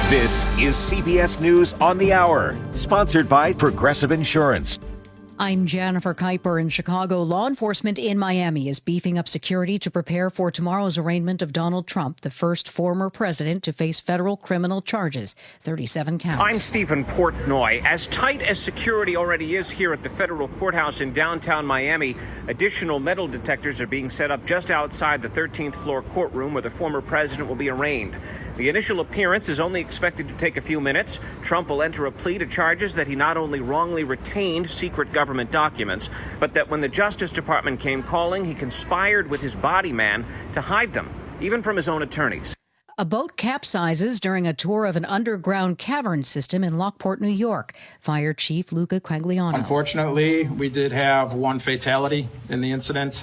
This is CBS News on the Hour, sponsored by Progressive Insurance. I'm Jennifer Kuiper in Chicago. Law enforcement in Miami is beefing up security to prepare for tomorrow's arraignment of Donald Trump, the first former president to face federal criminal charges, 37 counts. I'm Stephen Portnoy. As tight as security already is here at the federal courthouse in downtown Miami, additional metal detectors are being set up just outside the 13th floor courtroom where the former president will be arraigned. The initial appearance is only expected to take a few minutes. Trump will enter a plea to charges that he not only wrongly retained secret government documents, but that when the Justice Department came calling, he conspired with his body man to hide them, even from his own attorneys. A boat capsizes during a tour of an underground cavern system in Lockport, New York. Fire Chief Luca Quagliano. Unfortunately, we did have one fatality in the incident.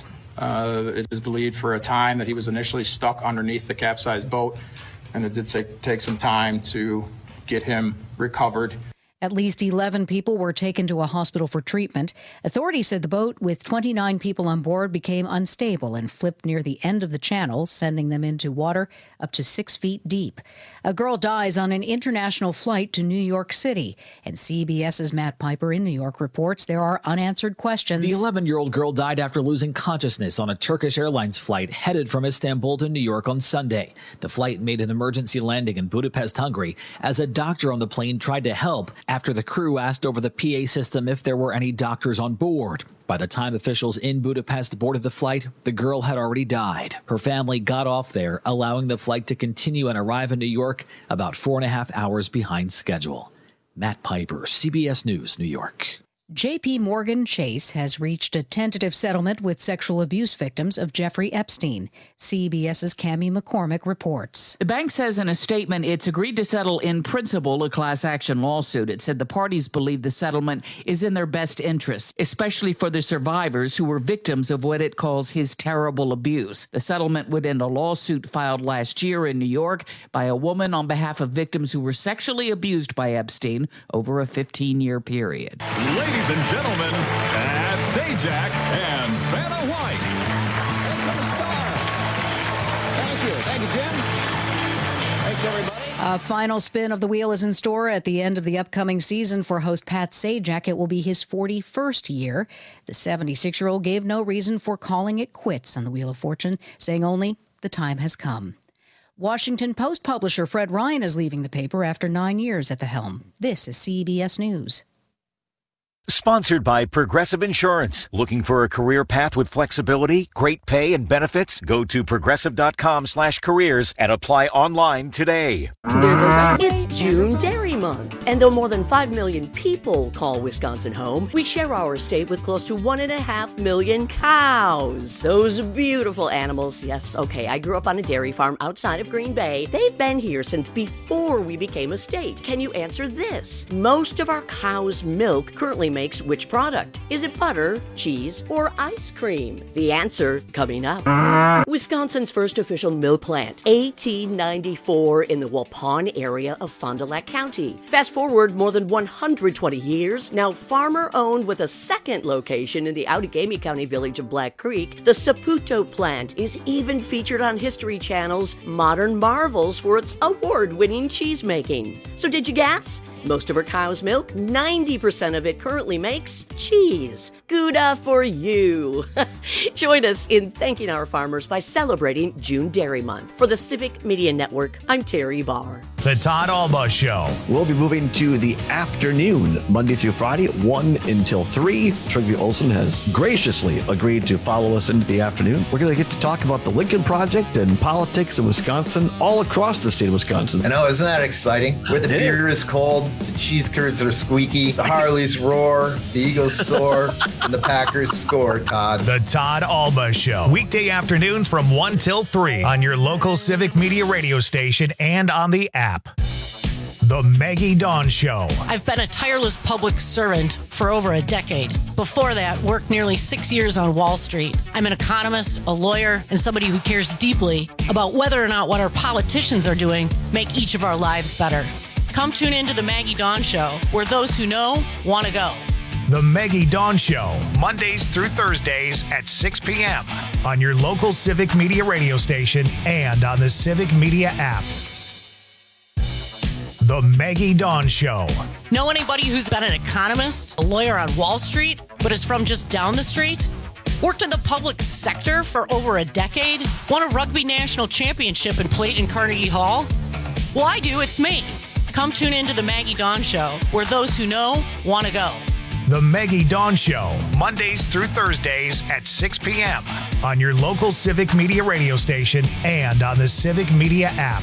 It is believed for a time that he was initially stuck underneath the capsized boat, and it did take some time to get him recovered. At least 11 people were taken to a hospital for treatment. Authorities said the boat with 29 people on board became unstable and flipped near the end of the channel, sending them into water up to 6 feet deep. A girl dies on an international flight to New York City. And CBS's Matt Piper in New York reports there are unanswered questions. The 11-year-old girl died after losing consciousness on a Turkish Airlines flight headed from Istanbul to New York on Sunday. The flight made an emergency landing in Budapest, Hungary, as a doctor on the plane tried to help after the crew asked over the PA system if there were any doctors on board. By the time officials in Budapest boarded the flight, the girl had already died. Her family got off there, allowing the flight to continue and arrive in New York about 4.5 hours behind schedule. Matt Piper, CBS News, New York. J.P. Morgan Chase has reached a tentative settlement with sexual abuse victims of Jeffrey Epstein. CBS's Cammie McCormick reports. The bank says in a statement it's agreed to settle in principle a class action lawsuit. It said the parties believe the settlement is in their best interest, especially for the survivors who were victims of what it calls his terrible abuse. The settlement would end a lawsuit filed last year in New York by a woman on behalf of victims who were sexually abused by Epstein over a 15-year period. Ladies and gentlemen, Pat Sajak and Vanna White. Thanks for the star. Thank you, Jim. Thanks, everybody. A final spin of the wheel is in store at the end of the upcoming season for host Pat Sajak. It will be his 41st year. The 76-year-old gave no reason for calling it quits on the Wheel of Fortune, saying only the time has come. Washington Post publisher Fred Ryan is leaving the paper after 9 years at the helm. This is CBS News. Sponsored by Progressive Insurance. Looking for a career path with flexibility, great pay, and benefits? Go to progressive.com/careers and apply online today. It's June Dairy Month. And though more than 5 million people call Wisconsin home, we share our state with close to 1.5 million cows. Those beautiful animals. Yes, okay, I grew up on a dairy farm outside of Green Bay. They've been here since before we became a state. Can you answer this? Most of our cow's milk currently makes which product? Is it butter, cheese, or ice cream? The answer coming up. Wisconsin's first official milk plant, 1894 in the Waupun area of Fond du Lac County. Fast forward more than 120 years, now farmer-owned with a second location in the Outagamie County village of Black Creek, the Saputo plant is even featured on History Channel's Modern Marvels for its award-winning cheese making. So did you guess? Most of our cow's milk, 90% of it currently makes cheese. Gouda for you. Join us in thanking our farmers by celebrating June Dairy Month. For the Civic Media Network, I'm Terry Barr. The Todd Alba Show. We'll be moving to the afternoon, Monday through Friday, 1 until 3. Trygve Olsen has graciously agreed to follow us into the afternoon. We're going to get to talk about the Lincoln Project and politics in Wisconsin, all across the state of Wisconsin. I know, isn't that exciting? Where the beer is cold, the cheese curds are squeaky, the Harleys roar, the Eagles soar, and the Packers score, Todd. The Todd Alba Show. Weekday afternoons from 1 till 3 on your local Civic Media radio station and on the app. The Maggie Dawn Show. I've been a tireless public servant for over a decade. Before that, worked nearly 6 years on Wall Street. I'm an economist, a lawyer, and somebody who cares deeply about whether or not what our politicians are doing make each of our lives better. Come tune into the Maggie Dawn Show, where those who know want to go. The Maggie Dawn Show, Mondays through Thursdays at 6 p.m. on your local Civic Media radio station and on the Civic Media app. The Maggie Dawn Show. Know anybody who's been an economist, a lawyer on Wall Street, but is from just down the street? Worked in the public sector for over a decade? Won a rugby national championship and played in Carnegie Hall? Well, I do. It's me. Come tune into The Maggie Dawn Show, where those who know want to go. The Maggie Dawn Show, Mondays through Thursdays at 6 p.m. on your local Civic Media radio station and on the Civic Media app.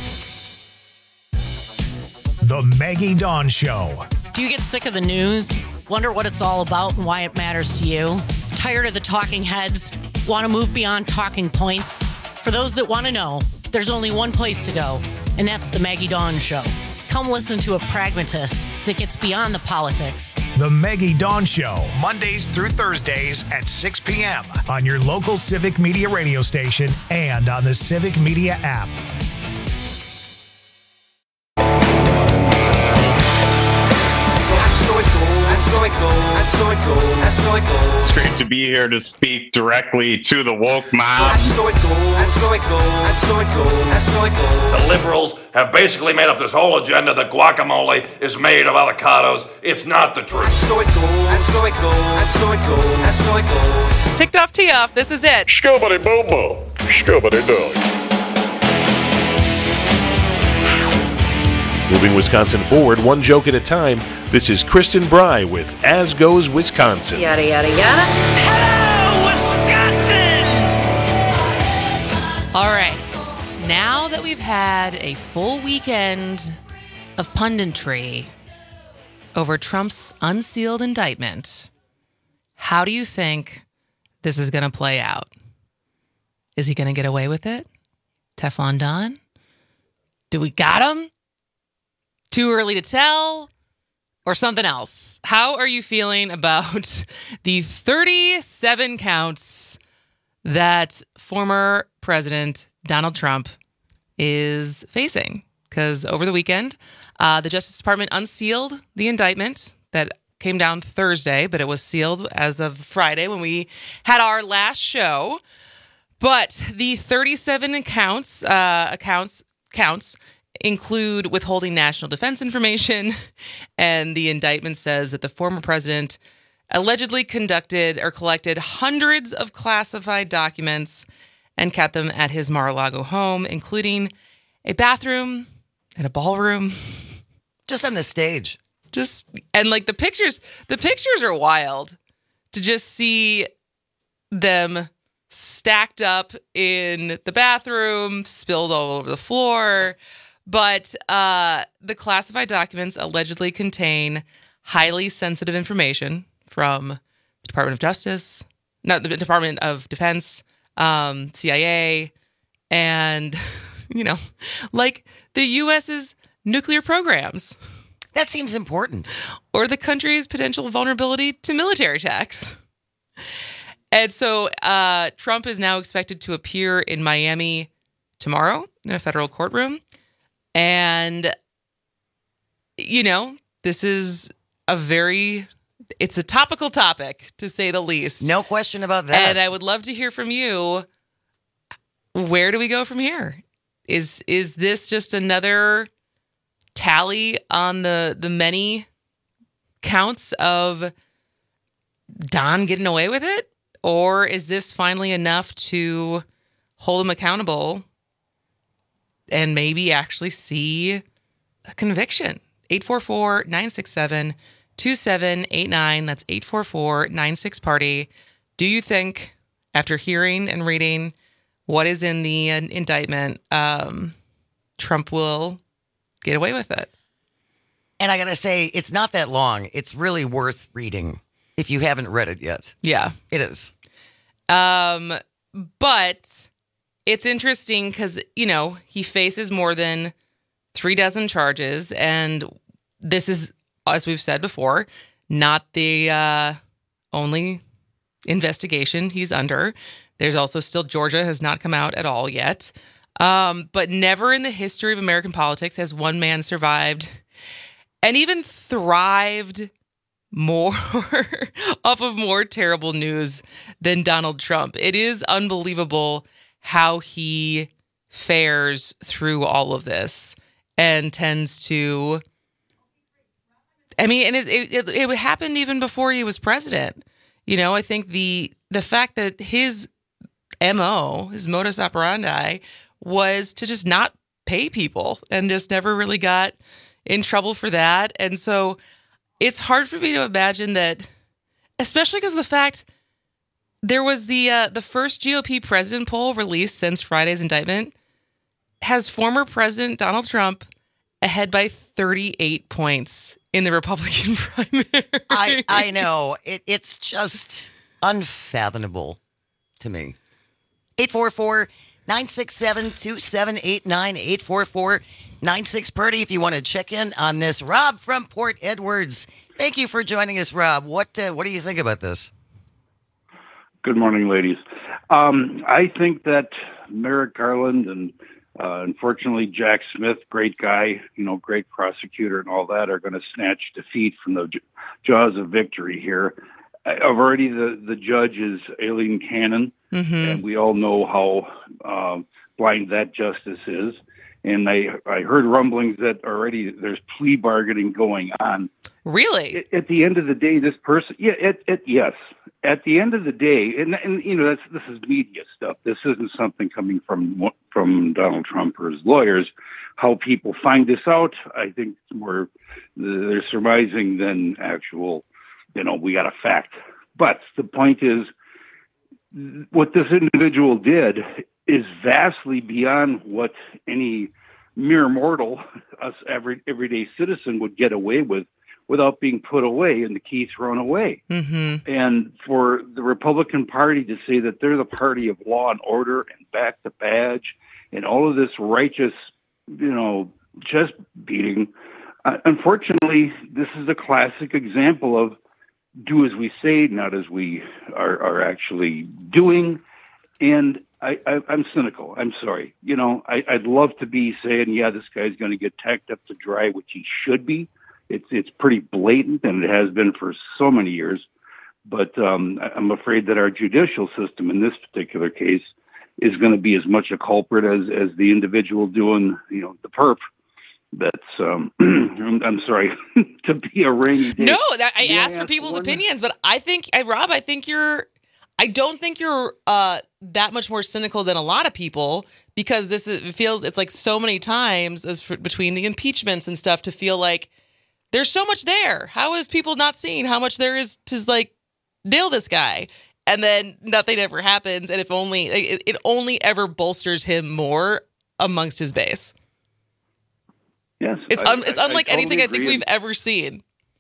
The Maggie Dawn Show. Do you get sick of the news? Wonder what it's all about and why it matters to you? Tired of the talking heads? Want to move beyond talking points? For those that want to know, there's only one place to go, and that's The Maggie Dawn Show. Come listen to a pragmatist that gets beyond the politics. The Maggie Dawn Show, Mondays through Thursdays at 6 p.m. on your local Civic Media radio station and on the Civic Media app. It's great to be here to speak directly to the woke mob. The liberals have basically made up this whole agenda that guacamole is made of avocados. It's not the truth. Ticked off, tee off. This is it. Scubbity boom boom. Scubbity doo. Moving Wisconsin forward, one joke at a time, this is Kristen Bry with As Goes Wisconsin. Yada, yada, yada. Hello, Wisconsin! All right. Now that we've had a full weekend of punditry over Trump's unsealed indictment, how do you think this is going to play out? Is he going to get away with it? Teflon Don? Do we got him? Too early to tell, or something else? How are you feeling about the 37 counts that former President Donald Trump is facing? Because over the weekend, the Justice Department unsealed the indictment that came down Thursday, but it was sealed as of Friday when we had our last show. But the 37 counts include withholding national defense information, and the indictment says that the former president allegedly conducted or collected hundreds of classified documents and kept them at his Mar-a-Lago home, including a bathroom and a ballroom. Just on the stage. And like the pictures are wild to just see them stacked up in the bathroom, spilled all over the floor. But the classified documents allegedly contain highly sensitive information from the Department of Justice, the Department of Defense, CIA, and, like the U.S.'s nuclear programs. That seems important. Or the country's potential vulnerability to military attacks. And so Trump is now expected to appear in Miami tomorrow in a federal courtroom. And, this is it's a topical topic, to say the least. No question about that. And I would love to hear from you. Where do we go from here? Is this just another tally on the many counts of Don getting away with it? Or is this finally enough to hold him accountable and maybe actually see a conviction? 844-967-2789. That's 844-96-PARTY. Do you think, after hearing and reading what is in the indictment, Trump will get away with it? And I got to say, it's not that long. It's really worth reading if you haven't read it yet. Yeah. It is. But it's interesting because, he faces more than 36 charges. And this is, as we've said before, not the only investigation he's under. There's also still Georgia has not come out at all yet. But never in the history of American politics has one man survived and even thrived more off of more terrible news than Donald Trump. It is unbelievable how he fares through all of this and tends to I mean, and it happened even before he was president. You know, I think the fact that his MO, his modus operandi, was to just not pay people and just never really got in trouble for that. And so it's hard for me to imagine that, especially because of the fact there was the first GOP president poll released since Friday's indictment has former President Donald Trump ahead by 38 points in the Republican primary. I know. It's just unfathomable to me. 844-967-2789, 844-96-PURDY if you want to check in on this. Rob from Port Edwards. Thank you for joining us, Rob. What do you think about this? Good morning, ladies. I think that Merrick Garland and unfortunately Jack Smith, great guy, great prosecutor and all that, are going to snatch defeat from the jaws of victory here. Already the judge is Aileen Cannon, and we all know how blind that justice is. And I heard rumblings that already there's plea bargaining going on. Really? At the end of the day, this person, yes. At the end of the day, and this is media stuff. This isn't something coming from Donald Trump or his lawyers. How people find this out, I think more they're surmising than actual. We got a fact. But the point is, what this individual did is vastly beyond what any mere mortal, us everyday citizen, would get away with without being put away and the key thrown away. Mm-hmm. And for the Republican Party to say that they're the party of law and order and back the badge and all of this righteous, chest beating, unfortunately, this is a classic example of do as we say, not as we are actually doing. And I'm cynical. I'm sorry. I'd love to be saying, yeah, this guy's going to get tacked up to dry, which he should be. It's pretty blatant, and it has been for so many years. But I'm afraid that our judicial system in this particular case is going to be as much a culprit as the individual doing, the perp. That's I'm sorry to be a rainy day. No, I asked for people's opinions, but I think, Rob, I don't think you're that much more cynical than a lot of people, because it's like so many times between the impeachments and stuff to feel like there's so much there. How is people not seeing how much there is to nail this guy? And then nothing ever happens, and it only ever bolsters him more amongst his base. Yes, it's unlike anything I think we've ever seen.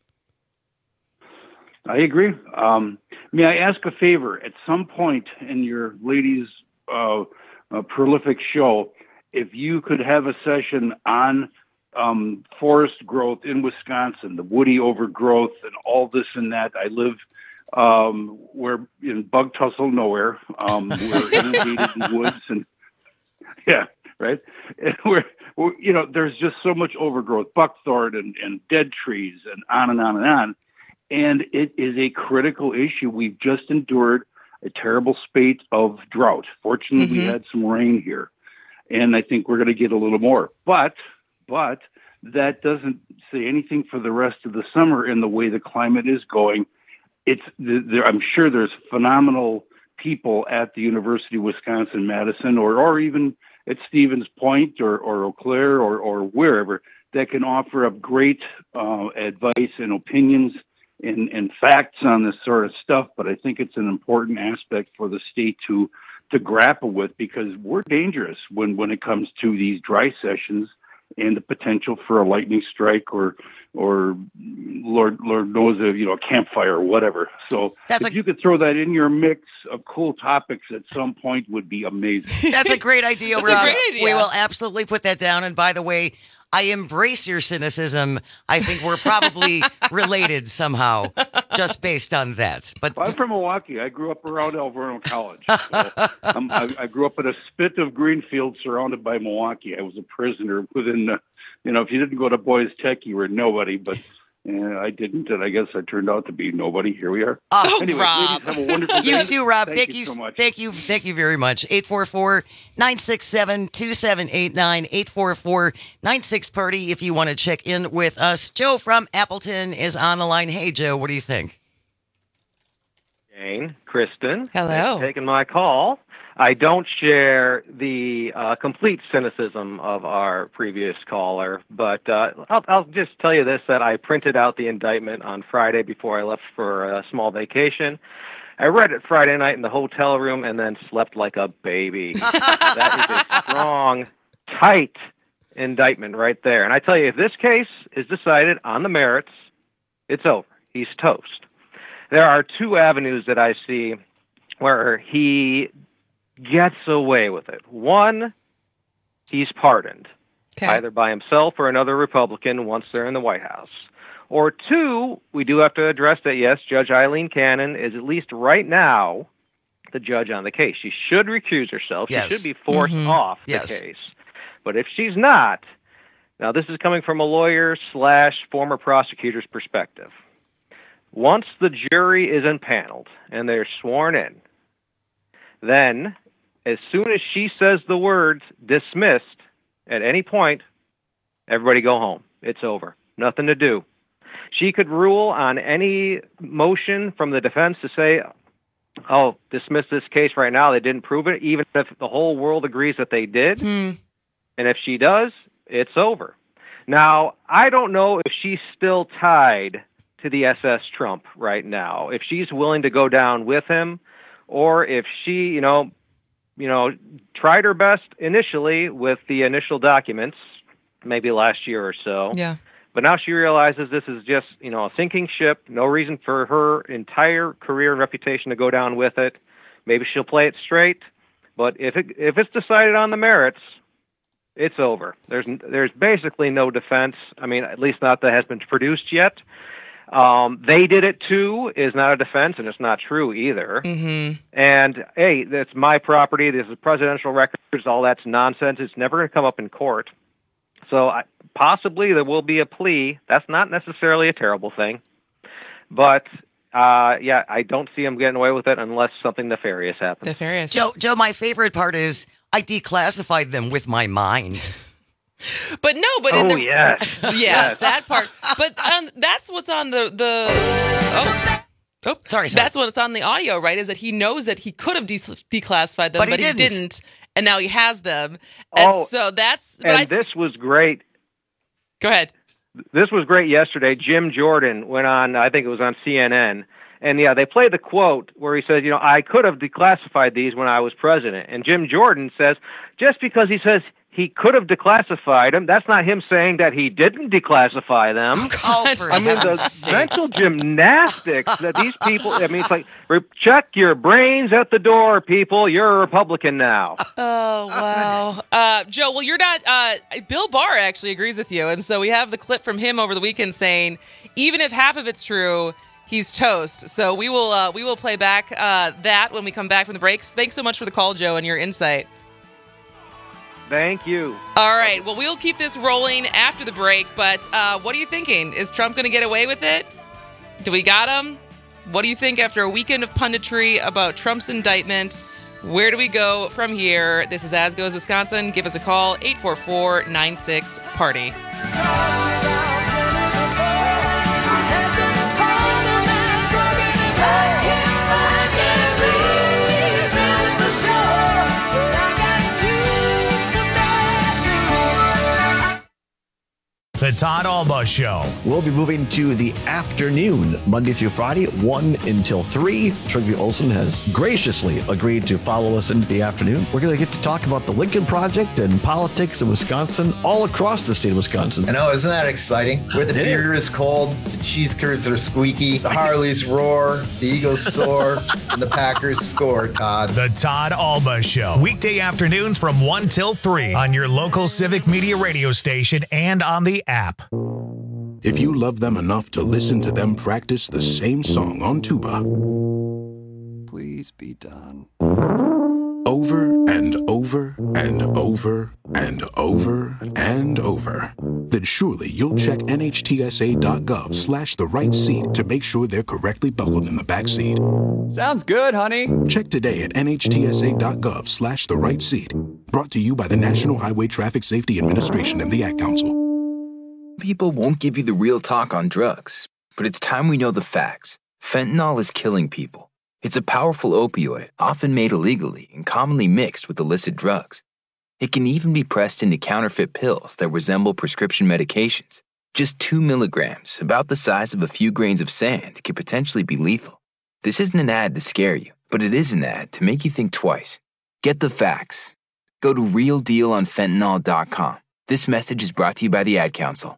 I agree. May I ask a favor? At some point in your ladies' prolific show, if you could have a session on forest growth in Wisconsin, the woody overgrowth and all this and that. I live we're in bug tussle nowhere. We're inundated in woods and right. And we're there's just so much overgrowth, buckthorn and dead trees and on and on and on. And it is a critical issue. We've just endured a terrible spate of drought. Fortunately, we had some rain here, and I think we're going to get a little more. But that doesn't say anything for the rest of the summer and the way the climate is going. I'm sure there's phenomenal people at the University of Wisconsin-Madison or even at Stevens Point or Eau Claire or wherever that can offer up great advice and opinions and facts on this sort of stuff. But I think it's an important aspect for the state to grapple with, because we're dangerous when it comes to these dry sessions and the potential for a lightning strike or Lord knows a campfire or whatever. So if you could throw that in your mix of cool topics at some point would be amazing. That's a great idea, Rob. That's a great idea. We will absolutely put that down. And by the way, I embrace your cynicism. I think we're probably related somehow, just based on that. But I'm from Milwaukee. I grew up around Alverno College. So I grew up in a spit of Greenfield surrounded by Milwaukee. I was a prisoner within, if you didn't go to Boys Tech, you were nobody. But And I didn't, and I guess I turned out to be nobody. Here we are. Oh, anyway, Rob. ladies, have a wonderful day. You too, Rob. Thank you so much. Thank you very much. 844-967-2789, 844-96-PARTY if you want to check in with us. Joe from Appleton is on the line. Hey, Joe, what do you think? Jane, Kristen. Hello. Thanks for taking my call. I don't share the complete cynicism of our previous caller, but I'll just tell you this, that I printed out the indictment on Friday before I left for a small vacation. I read it Friday night in the hotel room and then slept like a baby. That is a strong, tight indictment right there. And I tell you, if this case is decided on the merits, it's over. He's toast. There are two avenues that I see where he gets away with it. One, he's pardoned, either by himself or another Republican once they're in the White House. Or two, we do have to address that, yes, Judge Eileen Cannon is, at least right now, the judge on the case. She should recuse herself. Yes. She should be forced off the case. But if she's not, now this is coming from a lawyer/former prosecutor's perspective. Once the jury is impaneled and they're sworn in, then as soon as she says the words dismissed at any point, everybody go home. It's over. Nothing to do. She could rule on any motion from the defense to say, oh, dismiss this case right now. They didn't prove it, even if the whole world agrees that they did. And if she does, it's over. Now, I don't know if she's still tied to the SS Trump right now, if she's willing to go down with him, or if she, tried her best initially with the initial documents, maybe last year or so. Yeah. But now she realizes this is just, a sinking ship, no reason for her entire career and reputation to go down with it. Maybe she'll play it straight. But if it's decided on the merits, it's over. There's basically no defense. I mean, at least not that has been produced yet. They did it too is not a defense, and it's not true either. Mm-hmm. And hey, that's my property. This is presidential records. All that's nonsense. It's never going to come up in court. So possibly there will be a plea. That's not necessarily a terrible thing, but I don't see him getting away with it unless something nefarious happens. Nefarious. Joe, my favorite part is I declassified them with my mind. But no, but yes. Yeah, that part. But that's what's on sorry. That's what's on the audio, right? Is that he knows that he could have declassified them, but he didn't, and now he has them. And so that's. This was great. Go ahead. This was great yesterday. Jim Jordan went on. I think it was on CNN. And they played the quote where he says, I could have declassified these when I was president. And Jim Jordan says, just because he says he could have declassified them, that's not him saying that he didn't declassify them. The mental gymnastics that these people, it's like, check your brains at the door, people. You're a Republican now. Oh, wow. Joe, well, you're not, Bill Barr actually agrees with you. And so we have the clip from him over the weekend saying, even if half of it's true, he's toast. So we will play back that when we come back from the breaks. Thanks so much for the call, Joe, and your insight. Thank you. All right. Well, we'll keep this rolling after the break, but what are you thinking? Is Trump going to get away with it? Do we got him? What do you think after a weekend of punditry about Trump's indictment? Where do we go from here? This is As Goes Wisconsin. Give us a call, 844-96-PARTY. The Todd Alba Show. We'll be moving to the afternoon, Monday through Friday, 1 until 3. Trygve Olsen has graciously agreed to follow us into the afternoon. We're going to get to talk about the Lincoln Project and politics in Wisconsin, all across the state of Wisconsin. I know, isn't that exciting? Where the beer is cold, the cheese curds are squeaky, the Harleys roar, the Eagles soar, and the Packers score, Todd. The Todd Alba Show. Weekday afternoons from 1 till 3 on your local Civic Media radio station and on the app. If you love them enough to listen to them practice the same song on tuba, please be done. Over and over and over and over and over, then surely you'll check nhtsa.gov/the-right-seat to make sure they're correctly buckled in the back seat. Sounds good, honey. Check today at nhtsa.gov/the-right-seat. Brought to you by the National Highway Traffic Safety Administration and the Ad Council. People won't give you the real talk on drugs, but it's time we know the facts. Fentanyl is killing people. It's a powerful opioid, often made illegally and commonly mixed with illicit drugs. It can even be pressed into counterfeit pills that resemble prescription medications. Just 2 milligrams, about the size of a few grains of sand, could potentially be lethal. This isn't an ad to scare you, but it is an ad to make you think twice. Get the facts. Go to realdealonfentanyl.com. This message is brought to you by the Ad Council.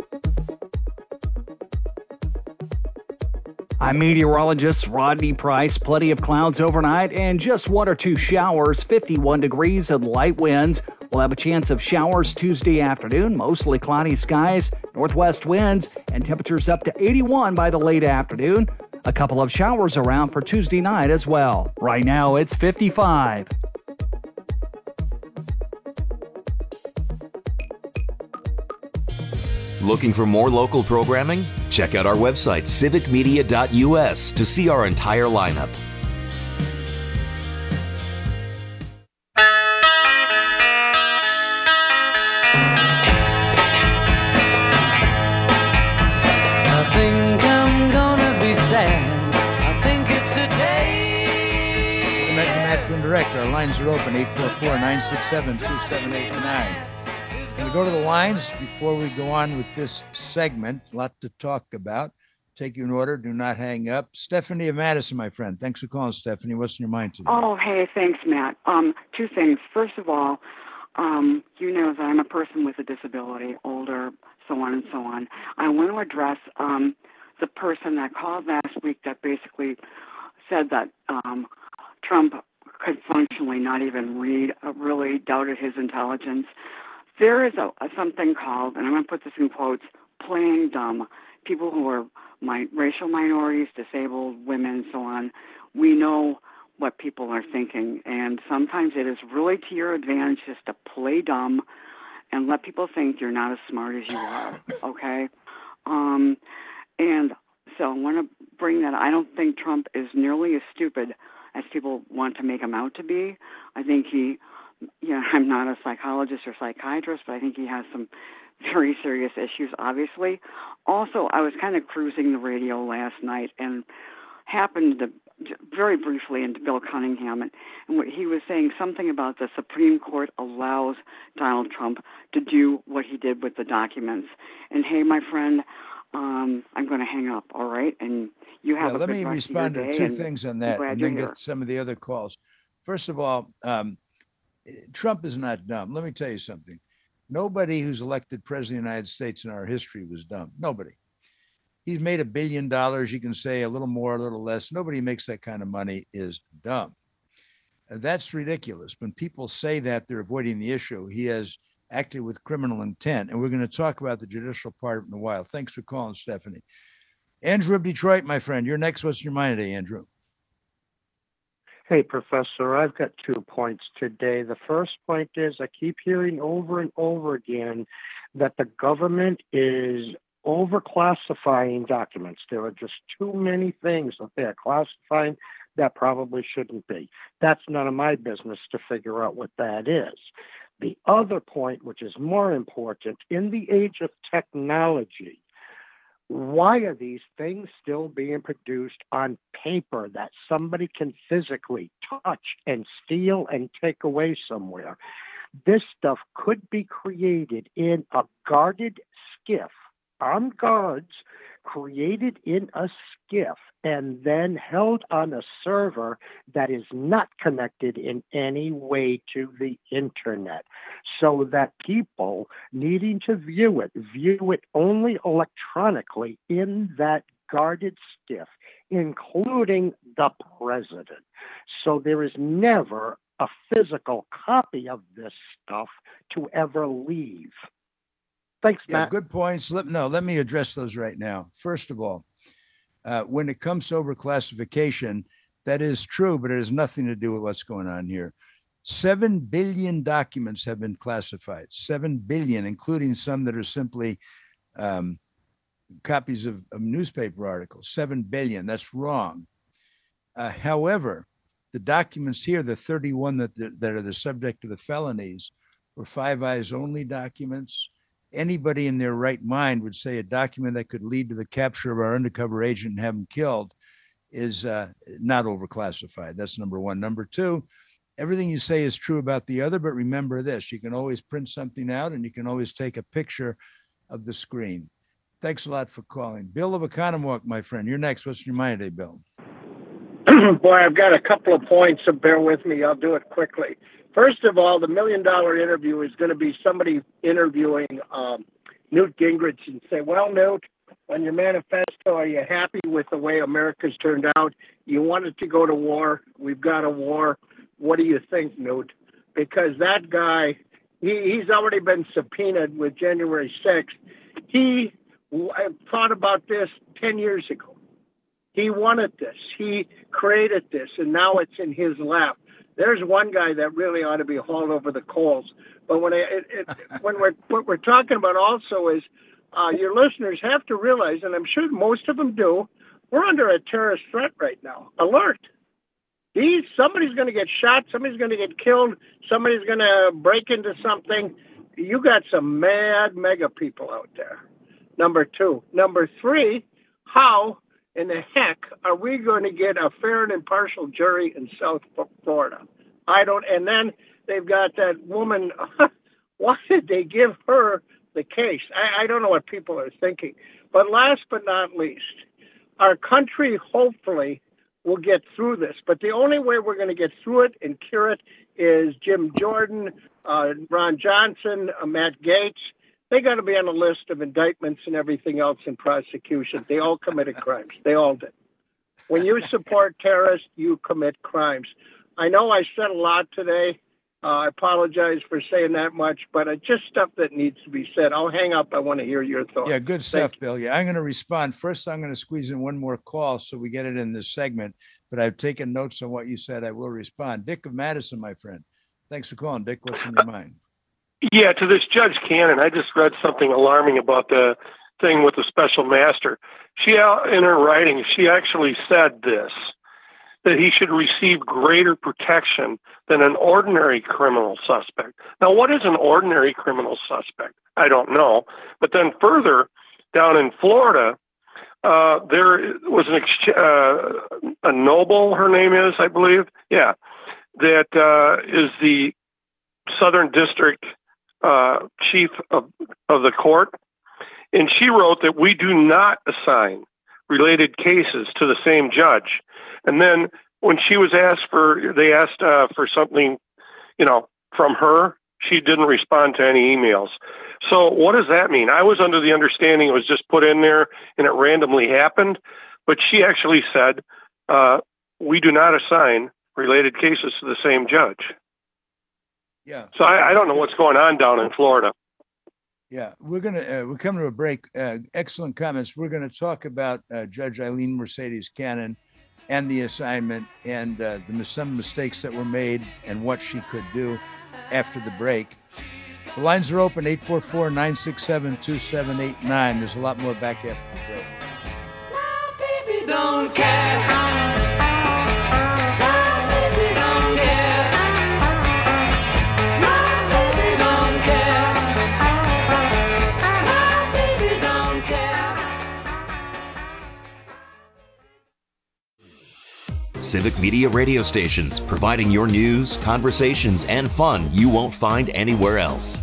I'm meteorologist Rodney Price. Plenty of clouds overnight and just 1 or 2 showers, 51 degrees and light winds. We'll have a chance of showers Tuesday afternoon, mostly cloudy skies, northwest winds, and temperatures up to 81 by the late afternoon. A couple of showers around for Tuesday night as well. Right now, it's 55. Looking for more local programming? Check out our website, civicmedia.us, to see our entire lineup. I think I'm gonna be sad. I think it's today. Welcome back to Matt Flynn Direct. Our lines are open, 844-967-2789. Going to go to the lines before we go on with this segment. A lot to talk about. Take you in order. Do not hang up. Stephanie of Madison, my friend. Thanks for calling, Stephanie. What's in your mind today? Oh, hey, thanks, Matt. 2 things. First of all, you know that I'm a person with a disability, older, so on and so on. I want to address the person that called last week that basically said that Trump could functionally not even read, really doubted his intelligence. There is something called, and I'm going to put this in quotes, playing dumb. People who are racial minorities, disabled, women, so on, we know what people are thinking. And sometimes it is really to your advantage just to play dumb and let people think you're not as smart as you are, okay? And so I want to bring that. I don't think Trump is nearly as stupid as people want to make him out to be. I think I'm not a psychologist or psychiatrist, but I think he has some very serious issues, obviously. Also, I was kind of cruising the radio last night and happened to very briefly into Bill Cunningham, and he was saying something about the Supreme Court allows Donald Trump to do what he did with the documents. And hey, my friend, I'm going to hang up, all right? And you have let me respond to 2 things on that and then get some of the other calls. First of all, Trump is not dumb. Let me tell you something. Nobody who's elected president of the United States in our history was dumb. Nobody. He's made $1 billion. You can say a little more, a little less. Nobody who makes that kind of money is dumb. That's ridiculous. When people say that, they're avoiding the issue. He has acted with criminal intent, and we're going to talk about the judicial part in a while. Thanks for calling, Stephanie. Andrew of Detroit, my friend. You're next. What's in your mind today, Andrew? Hey, Professor, I've got 2 points today. The first point is I keep hearing over and over again that the government is overclassifying documents. There are just too many things that they are classifying that probably shouldn't be. That's none of my business to figure out what that is. The other point, which is more important, in the age of technology, why are these things still being produced on paper that somebody can physically touch and steal and take away somewhere? This stuff could be created in a guarded skiff, armed guards created in a skiff, and then held on a server that is not connected in any way to the internet, so that people needing to view it only electronically in that guarded skiff, including the president. So there is never a physical copy of this stuff to ever leave. Thanks, Matt. Good points. Let me address those right now. First of all, when it comes to overclassification, that is true, but it has nothing to do with what's going on here. 7 billion documents have been classified. 7 billion, including some that are simply copies of newspaper articles. 7 billion. That's wrong. However, the documents here, the 31 that are the subject of the felonies, were Five Eyes only documents. Anybody in their right mind would say a document that could lead to the capture of our undercover agent and have him killed is not overclassified. That's number one. Number two, everything you say is true about the other, but remember this, you can always print something out and you can always take a picture of the screen. Thanks a lot for calling. Bill of Economowoc, my friend. You're next. What's in your mind today, Bill? Boy, I've got a couple of points, so bear with me. I'll do it quickly. First of all, the $1 million interview is going to be somebody interviewing Newt Gingrich and say, well, Newt, on your manifesto, are you happy with the way America's turned out? You wanted to go to war. We've got a war. What do you think, Newt? Because that guy, he's already been subpoenaed with January 6th. He thought about this 10 years ago. He wanted this. He created this, and now it's in his lap. There's one guy that really ought to be hauled over the coals. But what we're talking about also is your listeners have to realize, and I'm sure most of them do, we're under a terrorist threat right now. Alert. Somebody's going to get shot. Somebody's going to get killed. Somebody's going to break into something. You got some mad mega people out there. Number two. Number three, how in the heck are we going to get a fair and impartial jury in South Florida? And then they've got that woman. Why did they give her the case? I don't know what people are thinking. But last but not least, our country hopefully will get through this. But the only way we're going to get through it and cure it is Jim Jordan, Ron Johnson, Matt Gaetz. They got to be on a list of indictments and everything else in prosecution. They all committed crimes. They all did. When you support terrorists, you commit crimes. I know I said a lot today. I apologize for saying that much, but it's just stuff that needs to be said. I'll hang up. I want to hear your thoughts. Yeah, good stuff, Bill. Yeah, I'm going to respond. First, I'm going to squeeze in one more call so we get it in this segment, but I've taken notes on what you said. I will respond. Dick of Madison, my friend. Thanks for calling, Dick. What's in your mind? Yeah, to this Judge Cannon, I just read something alarming about the thing with the special master. In her writing, she actually said this, that he should receive greater protection than an ordinary criminal suspect. Now, what is an ordinary criminal suspect? I don't know. But then further, down in Florida, there was a Noble, her name is, I believe. Yeah, that is the Southern District chief of the court. And she wrote that we do not assign related cases to the same judge. And then when she was they asked for something, from her, she didn't respond to any emails. So what does that mean? I was under the understanding it was just put in there and it randomly happened, but she actually said, we do not assign related cases to the same judge. Yeah. So I don't know what's going on down in Florida. Yeah, we're coming to a break. Excellent comments. We're going to talk about Judge Eileen Mercedes Cannon and the assignment and some mistakes that were made and what she could do after the break. The lines are open, 844-967-2789. There's a lot more back after the break. My baby don't care. Civic Media radio stations, providing your news, conversations, and fun you won't find anywhere else.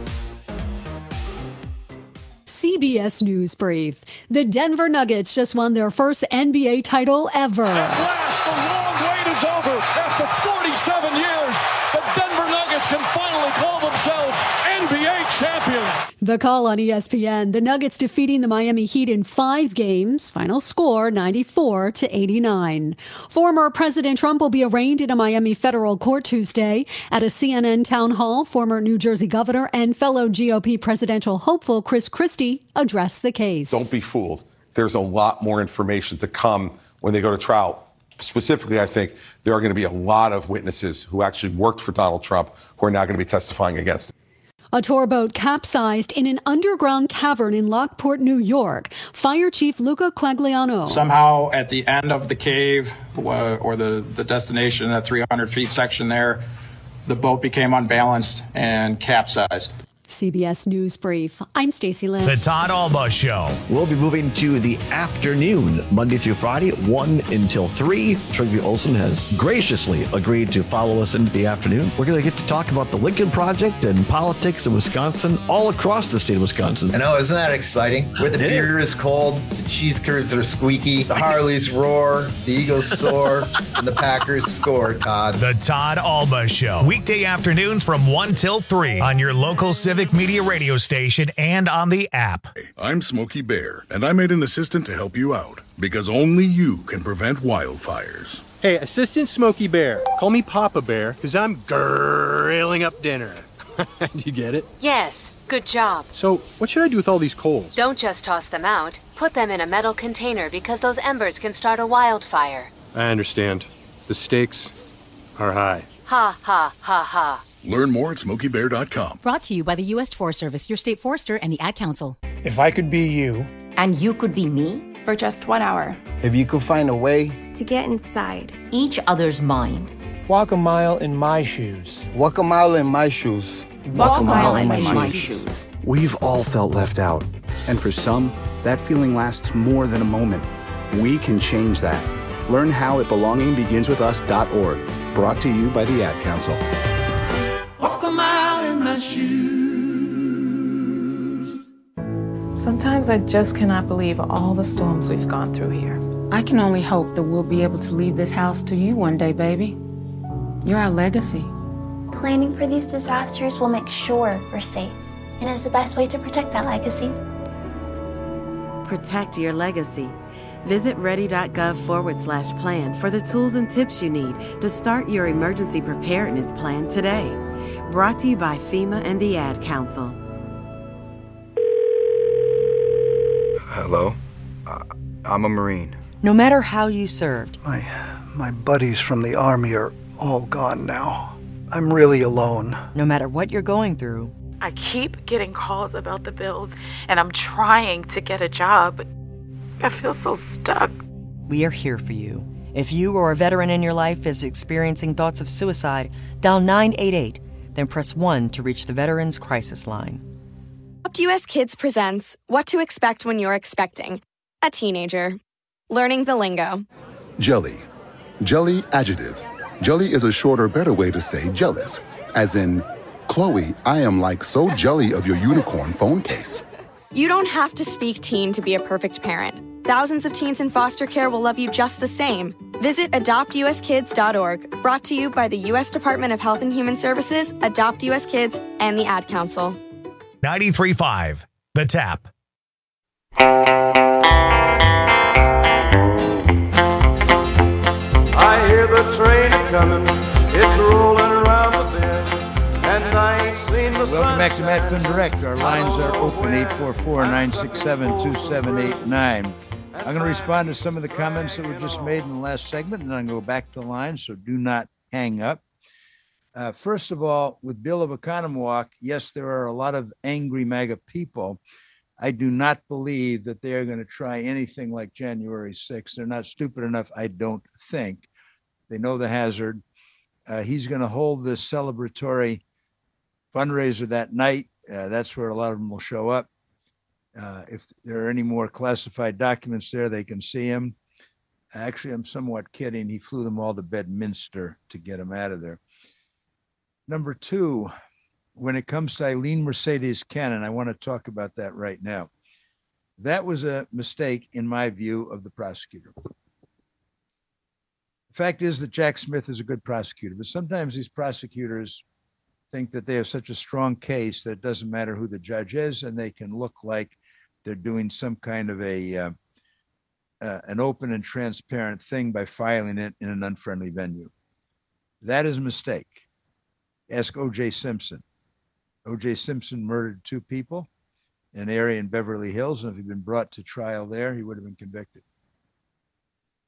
CBS News Brief. The Denver Nuggets just won their first NBA title ever. At last, the long wait is over. After 47 years, the Denver Nuggets can finally call themselves NBA champions. The call on ESPN, the Nuggets defeating the Miami Heat in 5 games. Final score, 94-89. Former President Trump will be arraigned in a Miami federal court Tuesday. At a CNN town hall, former New Jersey governor and fellow GOP presidential hopeful Chris Christie addressed the case. Don't be fooled. There's a lot more information to come when they go to trial. Specifically, I think there are going to be a lot of witnesses who actually worked for Donald Trump who are now going to be testifying against him. A tour boat capsized in an underground cavern in Lockport, New York. Fire Chief Luca Quagliano. Somehow at the end of the cave or the destination, that 300 feet section there, the boat became unbalanced and capsized. CBS News Brief. I'm Stacey Lynn. The Todd Alba Show. We'll be moving to the afternoon, Monday through Friday, 1 until 3. Trygve Olsen has graciously agreed to follow us into the afternoon. We're going to get to talk about the Lincoln Project and politics in Wisconsin, all across the state of Wisconsin. I know, isn't that exciting? Where the beer is cold, the cheese curds are squeaky, the Harleys roar, the Eagles soar, and the Packers score, Todd. The Todd Alba Show. Weekday afternoons from 1 till 3 on your local Civic Media radio station and on the app. I'm Smokey Bear, and I made an assistant to help you out because only you can prevent wildfires. Hey, Assistant Smokey Bear. Call me Papa Bear because I'm grilling up dinner. Do you get it? Yes, good job. So, what should I do with all these coals? Don't just toss them out. Put them in a metal container because those embers can start a wildfire. I understand. The stakes are high. Ha, ha, ha, ha. Learn more at SmokeyBear.com. Brought to you by the U.S. Forest Service, your state forester, and the Ad Council. If I could be you. And you could be me? For just 1 hour. If you could find a way. To get inside. Each other's mind. Walk a mile in my shoes. Walk a mile in my shoes. Walk a mile in my shoes. We've all felt left out. And for some, that feeling lasts more than a moment. We can change that. Learn how at belongingbeginswithus.org. Brought to you by the Ad Council. Walk a mile in my shoes. Sometimes I just cannot believe all the storms we've gone through here. I can only hope that we'll be able to leave this house to you one day, baby. You're our legacy. Planning for these disasters will make sure we're safe and is the best way to protect that legacy. Protect your legacy. Visit ready.gov/plan for the tools and tips you need to start your emergency preparedness plan today. Brought to you by FEMA and the Ad Council. Hello? I'm a Marine. No matter how you served. My buddies from the Army are all gone now. I'm really alone. No matter what you're going through. I keep getting calls about the bills, and I'm trying to get a job, but I feel so stuck. We are here for you. If you or a veteran in your life is experiencing thoughts of suicide, dial 988, then press 1 to reach the Veterans Crisis Line. Adopt US Kids presents What to Expect When You're Expecting a Teenager. Learning the lingo. Jelly. Jelly adjective. Jelly is a shorter, better way to say jealous. As in, Chloe, I am like so jelly of your unicorn phone case. You don't have to speak teen to be a perfect parent. Thousands of teens in foster care will love you just the same. Visit adoptuskids.org. Brought to you by the U.S. Department of Health and Human Services, Adopt U.S. Kids, and the Ad Council. 93.5, The Tap. I hear the train a-comin', it's rolling around the bend, and I ain't seen the sun. Welcome back to Matt Finn Direct. Our lines are open, 844-967-2789. I'm going to respond to some of the comments that were just made in the last segment, and then I'm going to go back to the line, so do not hang up. First of all, with Bill of Oconomowoc, yes, there are a lot of angry MAGA people. I do not believe that they are going to try anything like January 6th. They're not stupid enough, I don't think. They know the hazard. He's going to hold this celebratory fundraiser that night. That's where a lot of them will show up. If there are any more classified documents there, they can see him. Actually, I'm somewhat kidding. He flew them all to Bedminster to get him out of there. Number two, when it comes to Eileen Mercedes Cannon, I want to talk about that right now. That was a mistake, in my view, of the prosecutor. The fact is that Jack Smith is a good prosecutor, but sometimes these prosecutors think that they have such a strong case that it doesn't matter who the judge is, and they can look like they're doing some kind of an open and transparent thing by filing it in an unfriendly venue. That is a mistake. Ask O.J. Simpson. O.J. Simpson murdered 2 people in an area in Beverly Hills, and if he'd been brought to trial there, he would have been convicted.